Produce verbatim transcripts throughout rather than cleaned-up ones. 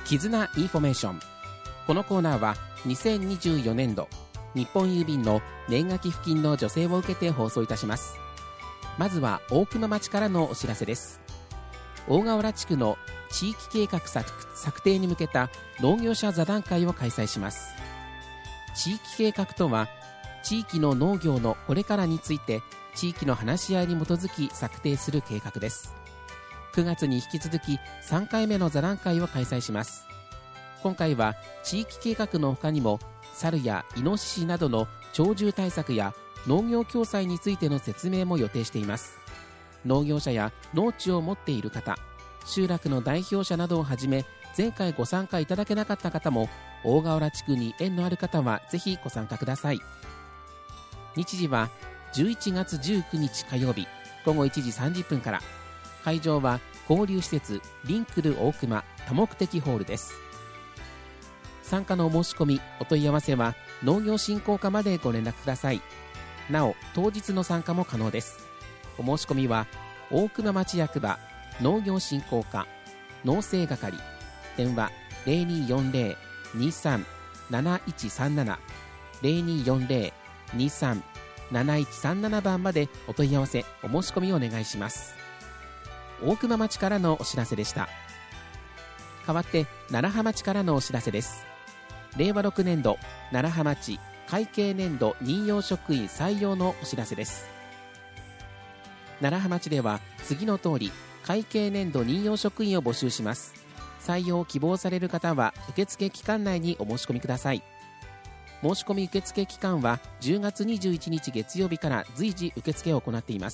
絆インフォメーション。このコーナーはにせんにじゅうよねんど日本郵便の年賀寄付金の助成を受けて放送いたします。まずは大熊町からのお知らせです。大河原地区の地域計画 策, 策定に向けた農業者座談会を開催します。地域計画とは、地域の農業のこれからについて地域の話し合いに基づき策定する計画です。くがつに引き続きさんかいめの座談会を開催します。今回は地域計画の他にも猿やイノシシなどの鳥獣対策や農業共済についての説明も予定しています。農業者や農地を持っている方、集落の代表者などをはじめ、前回ご参加いただけなかった方も大河原地区に縁のある方はぜひご参加ください。日時はじゅういちがつじゅうくにち火曜日ごごいちじさんじゅっぷんから。会場は交流施設リンクル大熊多目的ホールです。参加のお申し込みお問い合わせは農業振興課までご連絡ください。なお当日の参加も可能です。お申し込みは大熊町役場農業振興課農政係、電話 ゼロにーよんゼロ にーさん なないちさんなな ゼロにーよんゼロ にーさん なないちさんなな 番までお問い合わせお申し込みをお願いします。大熊町からのお知らせでした。代わって楢葉町からのお知らせです。れいわろくねんど楢葉町会計年度任用職員採用のお知らせです。楢葉町では次の通り会計年度任用職員を募集します。採用を希望される方は受付期間内にお申し込みください。申し込み受付期間はじゅうがつにじゅういちにち月曜日から随時受付を行っています。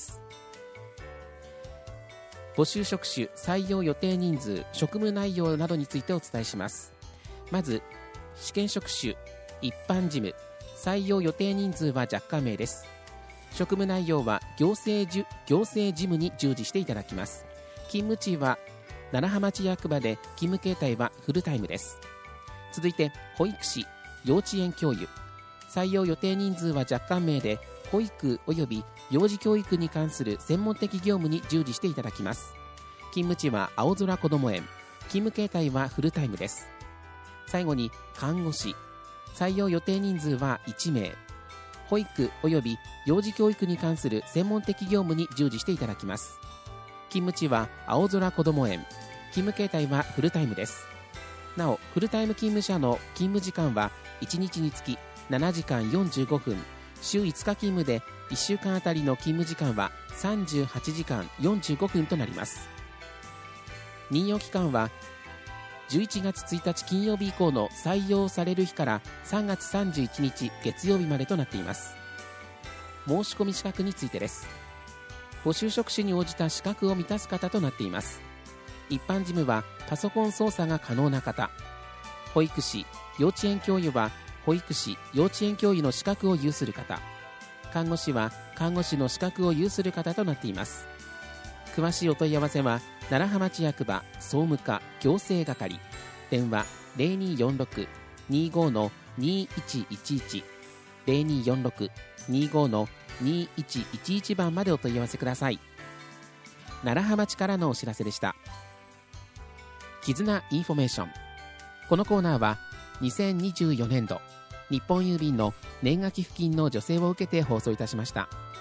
募集職種、採用予定人数、職務内容などについてお伝えします。まず試験職種、一般事務、採用予定人数は若干名です。職務内容は行政じゅ行政事務に従事していただきます。勤務地は楢葉町役場で、勤務形態はフルタイムです。続いて保育士、幼稚園教諭、採用予定人数は若干名で、保育及び幼児教育に関する専門的業務に従事していただきます。勤務地は青空こども園、勤務形態はフルタイムです。最後に看護師、採用予定人数はいちめい、保育及び幼児教育に関する専門的業務に従事していただきます。勤務地は青空こども園、勤務形態はフルタイムです。なおフルタイム勤務者の勤務時間はいちにちにつきななじかんよんじゅうごふん、週いつか勤務でいっしゅうかんあたりの勤務時間はさんじゅうはちじかんよんじゅうごふんとなります。任用期間はじゅういちがつついたち金曜日以降の採用される日からさんがつさんじゅういちにち月曜日までとなっています。申し込み資格についてです。募集職種に応じた資格を満たす方となっています。一般事務はパソコン操作が可能な方、保育士、幼稚園教諭は保育士、幼稚園教諭の資格を有する方、看護師は看護師の資格を有する方となっています。詳しいお問い合わせは楢葉町役場総務課行政係、電話 ゼロにーよんろく にーご にーいちいちいち ゼロにーよんろく にーご にーいちいちいち 番までお問い合わせください。楢葉町からのお知らせでした。絆インフォメーション。このコーナーはにせんにじゅうよねんど日本郵便の年賀寄付金の助成を受けて放送いたしました。